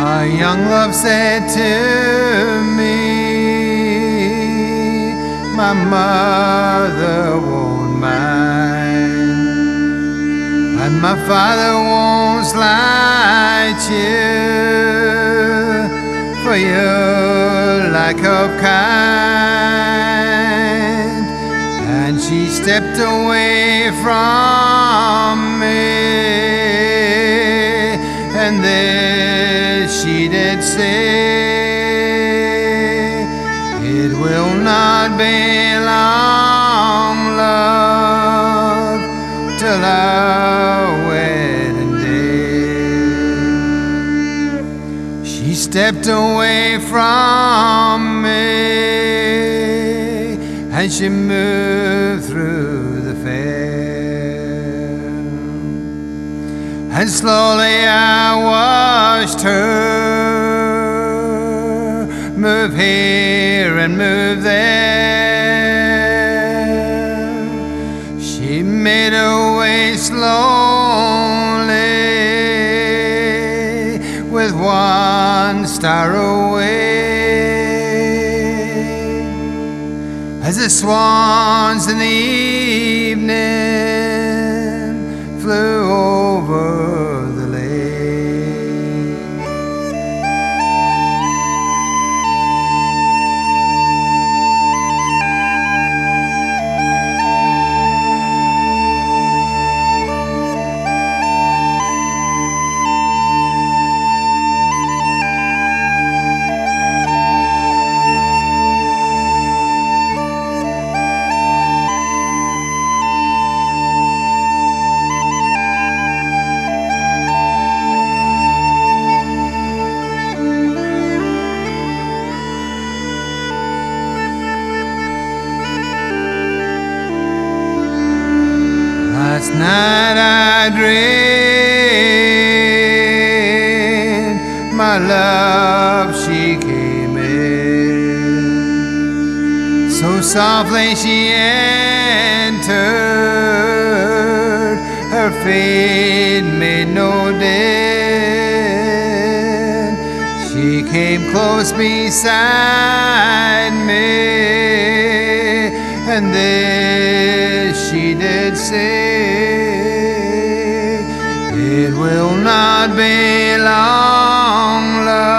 My young love said to me, my mother won't mind, and my father won't slight you for your lack of kind. And she stepped away from me, and this she did say, it will not be long, love, till our wedding day. She stepped away from me, and she moved through the fair, and slowly I watched her move here and move there. She made her way slowly, with one star away, as the swans in the evening flew over the lake. Last night I dreamed my love, she came in. So softly she entered, her feet made no din. She came close beside me, and this she did say, it will not be long, love,